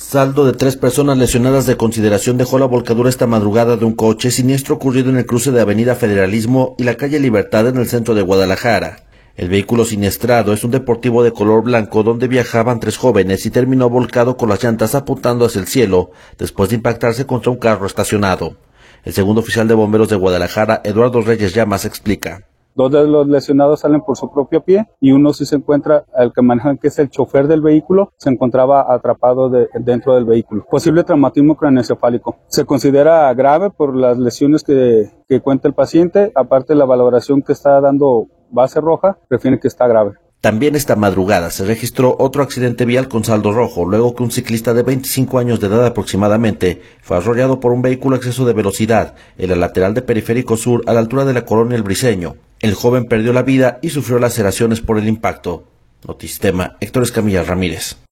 Saldo de 3 personas lesionadas de consideración dejó la volcadura esta madrugada de un coche, siniestro ocurrido en el cruce de Avenida Federalismo y la calle Libertad en el centro de Guadalajara. El vehículo siniestrado es un deportivo de color blanco donde viajaban 3 jóvenes y terminó volcado con las llantas apuntando hacia el cielo después de impactarse contra un carro estacionado. El segundo oficial de bomberos de Guadalajara, Eduardo Reyes Llamas, explica. 2 de los lesionados salen por su propio pie y uno sí se encuentra, el que maneja, que es el chofer del vehículo, se encontraba atrapado dentro del vehículo. Posible traumatismo craneoencefálico. Se considera grave por las lesiones que cuenta el paciente, aparte la valoración que está dando base roja, refiere que está grave. También esta madrugada se registró otro accidente vial con saldo rojo, luego que un ciclista de 25 años de edad aproximadamente fue arrollado por un vehículo a exceso de velocidad en la lateral de Periférico Sur a la altura de la colonia El Briceño. El joven perdió la vida y sufrió laceraciones por el impacto. Notistema, Héctor Escamilla Ramírez.